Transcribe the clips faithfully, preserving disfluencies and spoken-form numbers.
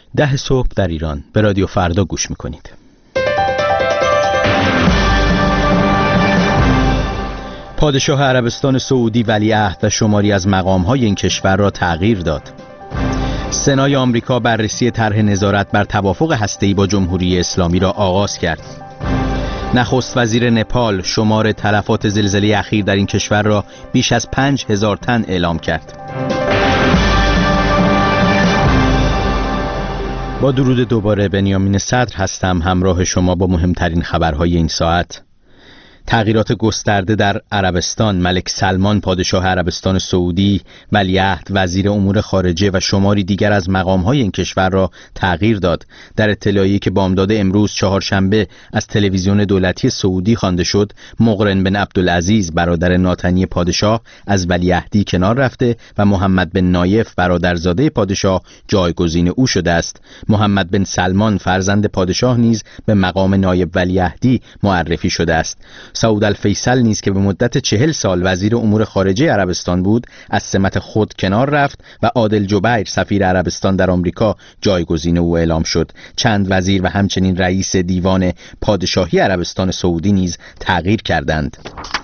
ده صبح در ایران به رادیو فردا گوش میکنید. پادشاه عربستان سعودی ولیعهد و شماری از مقام‌های این کشور را تغییر داد. سنای آمریکا بررسی طرح نظارت بر توافق هسته‌ای با جمهوری اسلامی را آغاز کرد. نخست وزیر نپال شمار تلفات زلزله اخیر در این کشور را بیش از پنج هزار تن اعلام کرد. با درود دوباره، بنیامین صدر هستم، همراه شما با مهمترین خبرهای این ساعت. تغییرات گسترده در عربستان. ملک سلمان پادشاه عربستان سعودی ولیعهد، وزیر امور خارجه و شماری دیگر از مقام‌های این کشور را تغییر داد. در اطلاعیه‌ای که بامداد امروز چهارشنبه از تلویزیون دولتی سعودی خوانده شد، مقرن بن عبدالعزیز برادر ناتنی پادشاه از ولیعهدی کنار رفته و محمد بن نایف برادرزاده پادشاه جایگزین او شده است. محمد بن سلمان فرزند پادشاه نیز به مقام نایب ولیعهدی معرفی شده است. سعود الفیصل نیز که به مدت چهل سال وزیر امور خارجه عربستان بود، از سمت خود کنار رفت و عادل جبیر سفیر عربستان در آمریکا جایگزین او اعلام شد. چند وزیر و همچنین رئیس دیوان پادشاهی عربستان سعودی نیز تغییر کردند.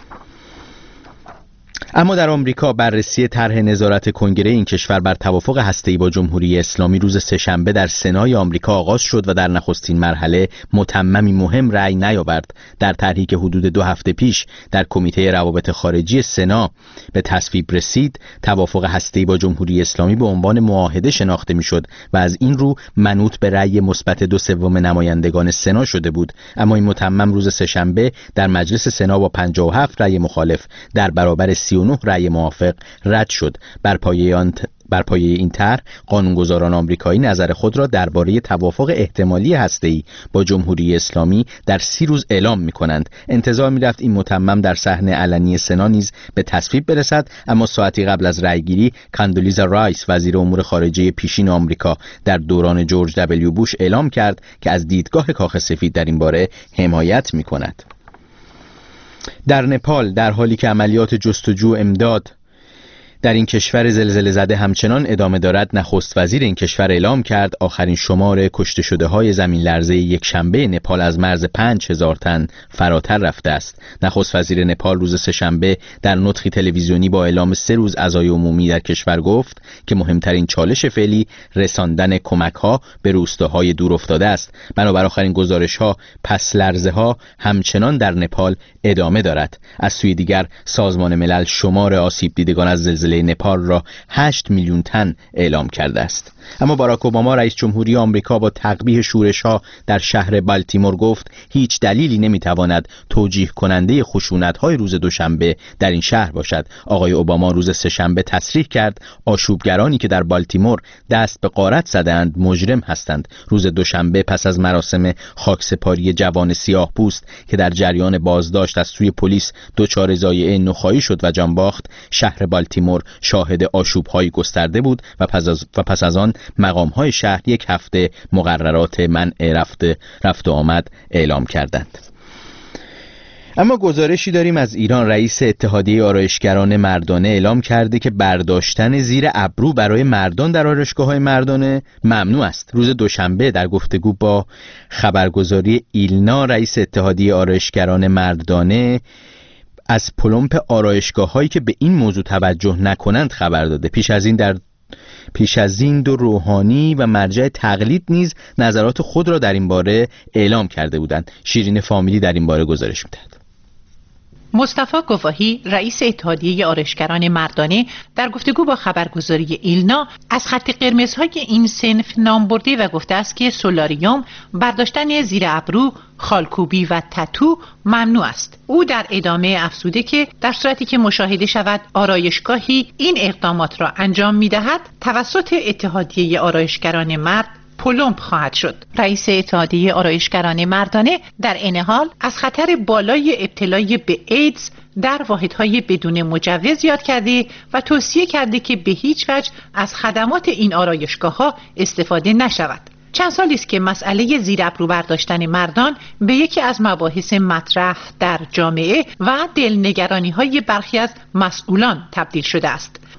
اما در آمریکا بررسی طرح نظارت کنگره این کشور بر توافق هسته‌ای با جمهوری اسلامی روز سه‌شنبه در سنای آمریکا آغاز شد و در نخستین مرحله متممی مهم رأی نیاورد. در طرحی که حدود دو هفته پیش در کمیته روابط خارجی سنا به تصویب رسید، توافق هسته‌ای با جمهوری اسلامی به عنوان معاهده شناخته می‌شد و از این رو منوط به رأی مثبت دو سوم نمایندگان سنا شده بود. اما این متمم روز سه‌شنبه در مجلس سنا با پنجاه و هفت رأی مخالف در برابر سی و نه رأی موافق رد شد. بر پایه آن ت... بر پایه این طرح قانونگذاران آمریکایی نظر خود را درباره توافق احتمالی هسته‌ای با جمهوری اسلامی در سی روز اعلام می‌کنند. انتظار می‌رفت این متمم در صحن علنی سنا نیز به تصویب برسد، اما ساعتی قبل از رأیگیری کاندولیزا رایس وزیر امور خارجه پیشین آمریکا در دوران جورج دبلیو بوش اعلام کرد که از دیدگاه کاخ سفید در این باره حمایت می‌کند. در نپال، در حالی که عملیات جستجو امداد در این کشور زلزله زده همچنان ادامه دارد، نخست وزیر این کشور اعلام کرد آخرین شمار کشته شده های زمین لرزه یک شنبه نپال از مرز پنج هزار تن فراتر رفته است. نخست وزیر نپال روز سه‌شنبه در نطقی تلویزیونی با اعلام سه روز عزای عمومی در کشور گفت که مهمترین چالش فعلی رساندن کمک ها به روستاهای دور افتاده است. بنابر آخرین گزارش ها، پس لرزه ها همچنان در نپال ادامه دارد. از سوی دیگر سازمان ملل شمار آسیب دیدگان از زلزله نپال را هشت میلیون تن اعلام کرده است. اما باراک اوباما رئیس جمهوری آمریکا با تقبیح شورش‌ها در شهر بالتیمور گفت هیچ دلیلی نمیتواند توجیه کننده خشونت‌های روز دوشنبه در این شهر باشد. آقای اوباما روز سه‌شنبه تصریح کرد آشوبگرانی که در بالتیمور دست به غارت زدند مجرم هستند. روز دوشنبه پس از مراسم خاکسپاری جوان سیاه‌پوست که در جریان بازداشت از سوی پلیس دچار ضایعه نخایی شد و جان باخت، شهر بالتیمور شاهد آشوب‌های گسترده بود و پس از و پس از آن مقام‌های شهر یک هفته مقررات منع رفت رفت و آمد اعلام کردند. اما گزارشی داریم از ایران. رئیس اتحادیه آرایشگران مردانه اعلام کرده که برداشتن زیر ابرو برای مردان در آرایشگاه‌های مردانه ممنوع است. روز دوشنبه در گفتگو با خبرگزاری ایلنا، رئیس اتحادیه آرایشگران مردانه از پلمپ آرایشگاه‌هایی که به این موضوع توجه نکنند خبر داده. پیش از این در پیش از این دو روحانی و مرجع تقلید نیز نظرات خود را در این باره اعلام کرده بودند. شیرین فامیلی در این باره گزارش می‌دهد. مصطفی گواهی، رئیس اتحادیه آرایشگران مردانه، در گفتگو با خبرگزاری ایلنا از خط قرمزهای این صنف نام برده و گفته است که سولاریوم، برداشتن زیر ابرو، خالکوبی و تتو ممنوع است. او در ادامه افزوده که در صورتی که مشاهده شود آرایشگاهی این اقدامات را انجام می‌دهد، توسط اتحادیه آرایشگران مرد پلمپ خواهد شد. رئیس اتحادیه آرایشگران مردانه در این حال از خطر بالای ابتلای به ایدز در واحدهای بدون مجوز یاد کرده و توصیه کرده که به هیچ وجه از خدمات این آرایشگاه‌ها استفاده نشود. چند سالی است که مسئله زیر ابرو برداشتن مردان به یکی از مباحث مطرح در جامعه و دلنگرانی‌های برخی از مسئولان تبدیل شده است.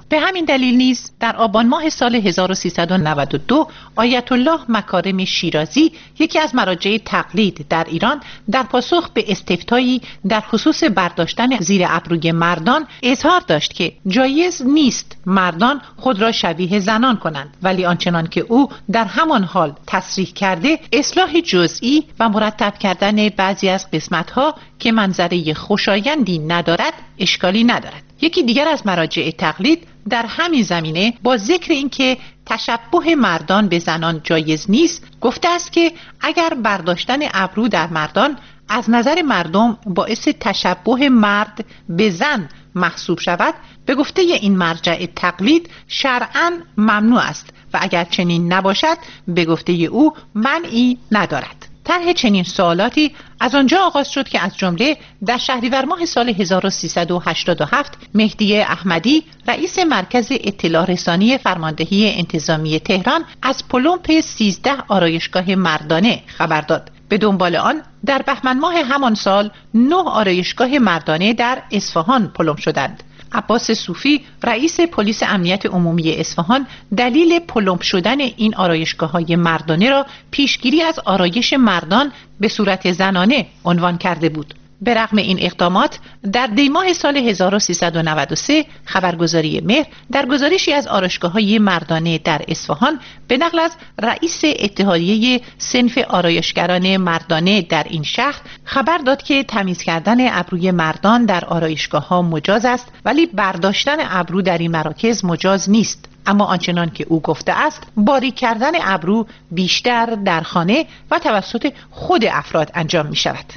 به همین دلیل نیز در آبان ماه سال هزار و سیصد و نود و دو آیت الله مکارم شیرازی، یکی از مراجع تقلید در ایران، در پاسخ به استفتایی در خصوص برداشتن زیر ابروی مردان اظهار داشت که جایز نیست مردان خود را شبیه زنان کنند، ولی آنچنان که او در همان حال تصریح کرده اصلاح جزئی و مرتب کردن بعضی از قسمت‌ها که منظره خوشایندی ندارد اشکالی ندارد. یکی دیگر از مراجع تقلید در همین زمینه با ذکر اینکه تشبه مردان به زنان جایز نیست گفته است که اگر برداشتن ابرو در مردان از نظر مردم باعث تشبه مرد به زن محسوب شود، به گفته این مرجع تقلید شرعاً ممنوع است و اگر چنین نباشد به گفته او منعی ندارد. طرح چنین سوالاتی از آنجا آغاز شد که از جمله در شهریور ماه سال هزار و سیصد و هشتاد و هفت مهدی احمدی، رئیس مرکز اطلاع رسانی فرماندهی انتظامی تهران، از پلمپ سیزده آرایشگاه مردانه خبر داد. به دنبال آن در بهمن ماه همان سال نه آرایشگاه مردانه در اصفهان پلم شدند. عباس صوفی، رئیس پلیس امنیت عمومی اصفهان، دلیل پلم شدن این آرایشگاه‌های مردانه را پیشگیری از آرایش مردان به صورت زنانه عنوان کرده بود. به رغم این اقدامات در دی ماه سال هزار و سیصد و نود و سه خبرگزاری مهر در گزارشی از آرایشگاه‌های مردانه در اصفهان به نقل از رئیس اتحادیه صنف آرایشگران مردانه در این شهر خبر داد که تمیز کردن ابروی مردان در آرایشگاه‌ها مجاز است، ولی برداشتن ابرو در این مراکز مجاز نیست. اما آنچنان که او گفته است باریک کردن ابرو بیشتر در خانه و توسط خود افراد انجام می شود.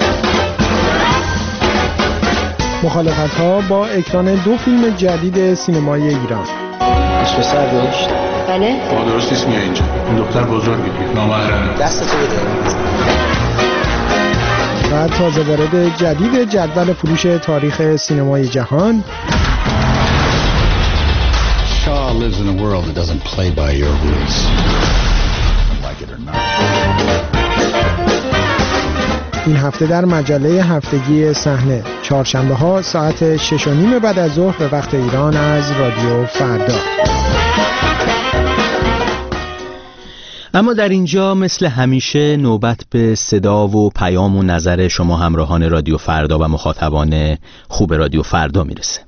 مخالفت‌ها با اکران دو فیلم جدید سینمای ایران. اسم سر داشت؟ بله. با درست نیست میای اینجا. این دختر بزرگی نامحرمه. دستتو بده. و تازه وارد جدید جدول فروش تاریخ سینمای جهان. Shaw lives in a world that doesn't play by your rules. Like it or not. این هفته در مجله هفتگی صحنه، چهارشنبه ها ساعت شش و نیم بعد از ظهر به وقت ایران از رادیو فردا. اما در اینجا مثل همیشه نوبت به صدا و پیام و نظر شما همراهان رادیو فردا و مخاطبان خوب رادیو فردا میرسه.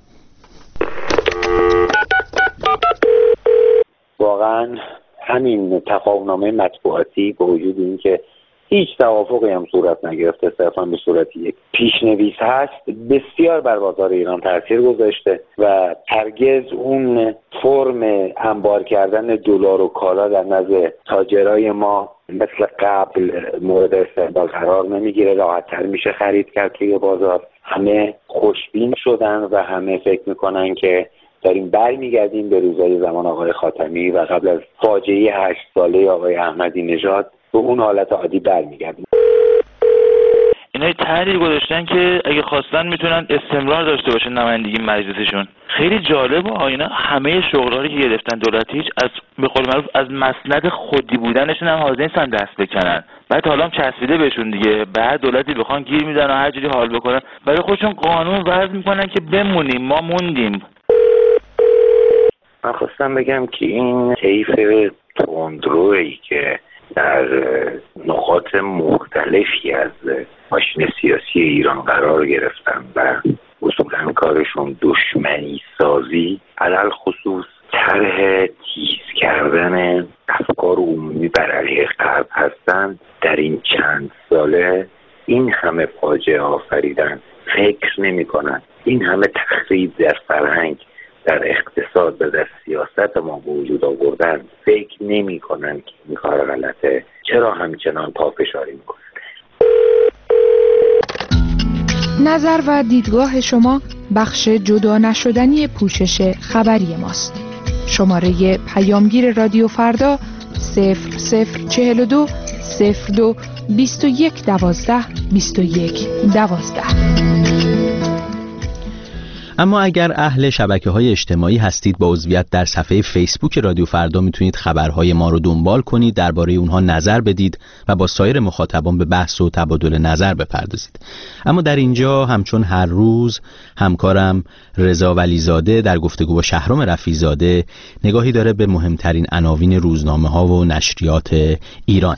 واقعا همین تفاهم‌نامه مطبوعاتی با وجود اینکه هیچ توافقی هم صورت نگرفته، صرفا به صورت یک پیشنویس هست، بسیار بر بازار ایران تاثیر گذاشته و هرگز اون فرم انبار کردن دلار و کالا در نزد تاجرای ما مثل قبل مورد استقبال قرار نمیگیره. راحت‌تر میشه خرید کرد توی بازار. همه خوشبین شدن و همه فکر میکنن که داریم برمیگردیم به روزهای زمان آقای خاتمی و قبل از فاجعه هشت ساله آقای احمدی نژاد به اون حالت عادی برمیگردیم. اینا تحلیل گذاشتن که اگه خواستن میتونن استمرار داشته باشن نمایندگی مجلسشون. خیلی جالبه. اینا همه شغلاری که گرفتن دولت هیچ از به قول معروف از مسند خودی بودنشون هم حاضر نیستن دست بکنن. بعد حالا هم چسبیده بهشون دیگه. بعد دولتی بخوان گیر میدن و هر جوری حال بکنن. برای خودشون قانون وضع میکنن که بمونیم، ما موندیم. من خواستم بگم که این طیف تندرویی که در نقاط مختلفی از ماشین سیاسی ایران قرار گرفتن و اصولا کارشون دشمنی سازی، علل خصوص طرح تیز کردن افکار عمومی بر علیه غرب هستند، در این چند ساله این همه فاجعه آفریدن، فکر نمی کنن این همه تخریب در فرهنگ، در اقتصاد و در سیاست ما به وجود آوردن، فکر نمی کنن که این کار غلطه. چرا همچنان پافشاری میکنن؟ نظر و دیدگاه شما بخش جدا نشدنی پوشش خبری ماست. شماره پیامگیر رادیو فردا صفر صفر چهل و دو صفر دو بیست و یک دوازده بیست و یک دوازده. اما اگر اهل شبکه‌های اجتماعی هستید، با عضویت در صفحه فیسبوک رادیو فردا میتونید خبرهای ما رو دنبال کنید، درباره اونها نظر بدید و با سایر مخاطبان به بحث و تبادل نظر بپردازید. اما در اینجا همچون هر روز همکارم رضا ولیزاده در گفتگو با شهرام رفیع‌زاده نگاهی داره به مهمترین عناوین روزنامه‌ها و نشریات ایران.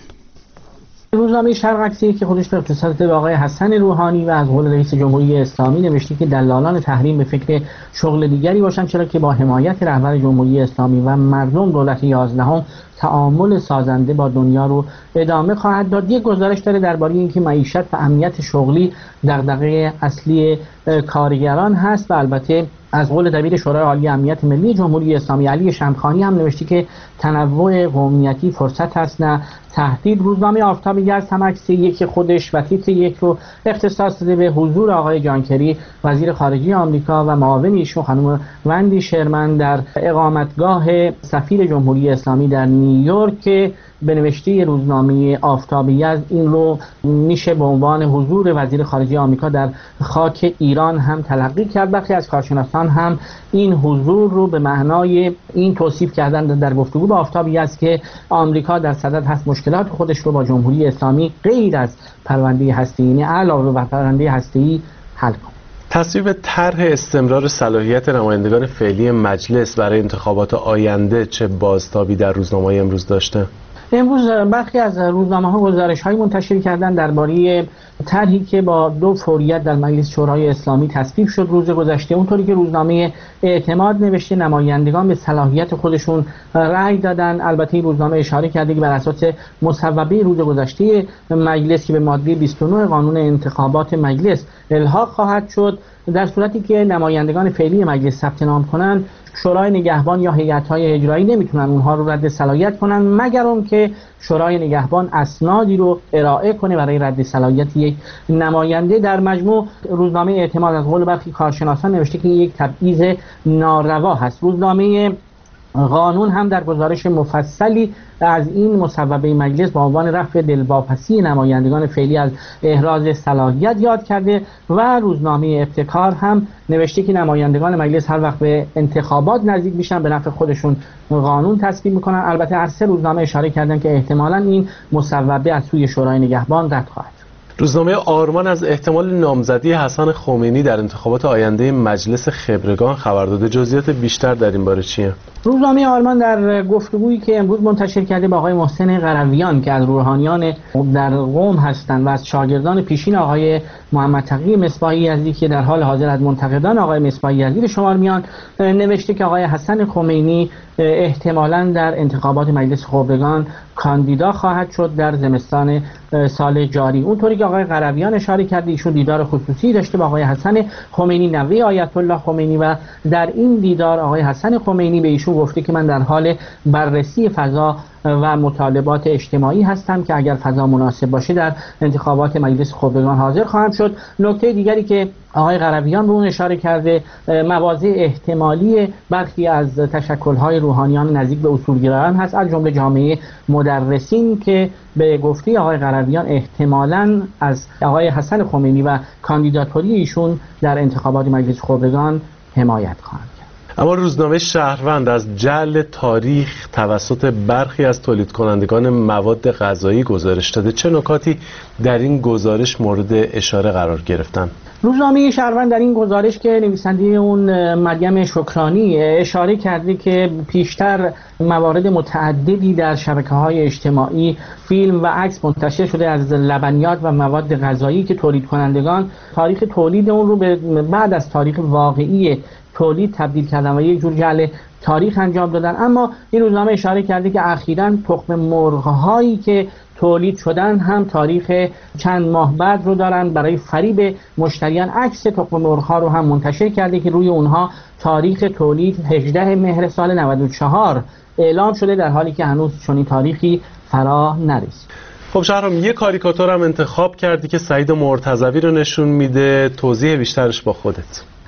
روزنامه شرق عکسی که خودش رو اختصاص داده به آقای حسن روحانی و از قول رئیس جمهوری اسلامی نوشته که دلالان تحریم به فکر شغل دیگری باشند، چرا که با حمایت رهبر جمهوری اسلامی و مردم دولت یازدهم تعامل سازنده با دنیا رو ادامه خواهد داد. یک گزارش داره درباره اینکه معیشت و امنیت شغلی دغدغه اصلی کارگران هست و البته از قول دبیر شورای عالی امنیت ملی جمهوری اسلامی علی شمخانی هم نوشته که تنوع قومیتی فرصت هست نه تهدید. روزنامه آفتاب یزد هم عکس یک خودش و تیتر یک رو اختصاص داده به حضور آقای جان کری وزیر خارجه آمریکا و معاون ایشون خانم وندی شرمن در اقامتگاه سفیر جمهوری اسلامی در نیویورک که به نوشته روزنامه آفتاب یزد این رو میشه به عنوان حضور وزیر خارجه آمریکا در خاک ایران هم تلقی کرد. برخی از کارشناسان هم این حضور رو به معنای این توصیف کردن در گفتگو با آفتاب یزد که آمریکا در صدد هست مشکلات خودش رو با جمهوری اسلامی غیر از پرونده هسته‌ای علاوه بر پرونده هسته‌ای حل کنه. تصویب طرح استمرار صلاحیت نمایندگان فعلی مجلس برای انتخابات آینده چه بازتابی در روزنامه‌های امروز داشته؟ امروز برخی از روزنامه‌ها گزارش‌هایی منتشر کردند درباره طرحی که با دو فوریت در مجلس شورای اسلامی تصویب شد روز گذشته. اونطوری که روزنامه اعتماد نوشته نمایندگان به صلاحیت خودشون رأی دادن. البته این روزنامه اشاره کرده که بر اساس مصوبه روز گذشته مجلس که به ماده بیست و نه قانون انتخابات مجلس الحاق خواهد شد، در صورتی که نمایندگان فعلی مجلس ثبت نام کنند، شورای نگهبان یا هیئت‌های اجرایی نمیتونن اونها رو رد صلاحیت کنن مگر اون که شورای نگهبان اسنادی رو ارائه کنه برای رد صلاحیت یک نماینده. در مجموع روزنامه اعتماد از قول برخی کارشناسان نوشته که یک تبعیض ناروا هست. روزنامه قانون هم در گزارش مفصلی از این مصوبه مجلس با عنوان رفع دلواپسی نمایندگان فعلی از احراز صلاحیت یاد کرده و روزنامه ابتکار هم نوشته که نمایندگان مجلس هر وقت به انتخابات نزدیک میشن به نفع خودشون قانون تصویب میکنن. البته هر سه روزنامه اشاره کردن که احتمالاً این مصوبه از سوی شورای نگهبان رد خواهد. روزنامه آرمان از احتمال نامزدی حسن خمینی در انتخابات آینده مجلس خبرگان خبر داده. جزئیات بیشتر در این باره چیه؟ روزنامه آرمان در گفتگویی که امروز منتشر کرده با آقای محسن قرویان که از روحانیان در قم هستند و از شاگردان پیشین آقای محمد تقی مصباحی یزدی که در حال حاضر از منتقدان آقای مصباحی یزدی به شمار میان، نوشته که آقای حسن خمینی احتمالاً در انتخابات مجلس خبرگان کاندیدا خواهد شد در زمستان سال جاری. اونطوری که آقای قرویان اشاره کرده ایشون دیدار خصوصی داشته با آقای حسن خمینی نوه آیت الله خمینی و در این دیدار آقای حسن خمینی به ایشون گفته که من در حال بررسی فضا و مطالبات اجتماعی هستم که اگر فضا مناسب باشه در انتخابات مجلس خبرگان حاضر خواهم شد. نکته دیگری که آقای قرویان به اون اشاره کرده مواضع احتمالی برخی از تشکل‌های روحانیان نزدیک به اصولگرایان هست، از جمله جامعه مدرسین که به گفته آقای قرویان احتمالاً از آقای حسن خمینی و کاندیداتوری ایشون در انتخابات مجلس خبرگان حمایت خواهند. اما روزنامه شهروند از جعل تاریخ توسط برخی از تولید کنندگان مواد غذایی گزارش داده. چه نکاتی در این گزارش مورد اشاره قرار گرفتن؟ روزنامه شهروند در این گزارش که نویسنده اون مریم شکرانی اشاره کرده که پیشتر موارد متعددی در شبکه‌های اجتماعی فیلم و عکس منتشر شده از لبنیات و مواد غذایی که تولید کنندگان تاریخ تولید اون رو به بعد از تاریخ واقعی تولید تبدیل کردن و یک جور جعل تاریخ انجام دادن. اما این روزنامه اشاره کرده که اخیراً تخم مرغ‌هایی که تولید شدن هم تاریخ چند ماه بعد رو دارن. برای فریب مشتریان عکس تخم مرغ‌ها رو هم منتشر کرده که روی اونها تاریخ تولید هجدهم مهر سال نود و چهار اعلام شده در حالی که هنوز چنین تاریخی فرا نرسید. خب شهرام، یه کاریکاتور هم انتخاب کردی که سعید مرتضوی رو نشون میده، توضیح بیشترش با خودت.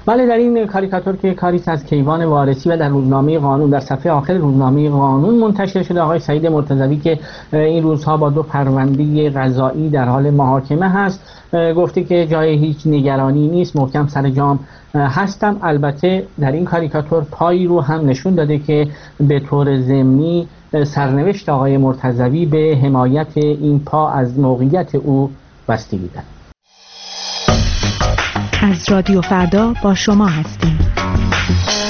بله، در این کاریکاتور که کاری از کیوان وارثی و در روزنامه قانون در صفحه آخر روزنامه قانون منتشر شده، آقای سعید مرتضوی که این روزها با دو پرونده قضایی در حال محاکمه هست گفته که جای هیچ نگرانی نیست، محکم سر جام هستم. البته در این کاریکاتور پایی رو هم نشون داده که به طور ضمنی سرنوشت آقای مرتضوی به حمایت این پا از موقعیت او بستگی دارد. از رادیو فردا با شما هستیم.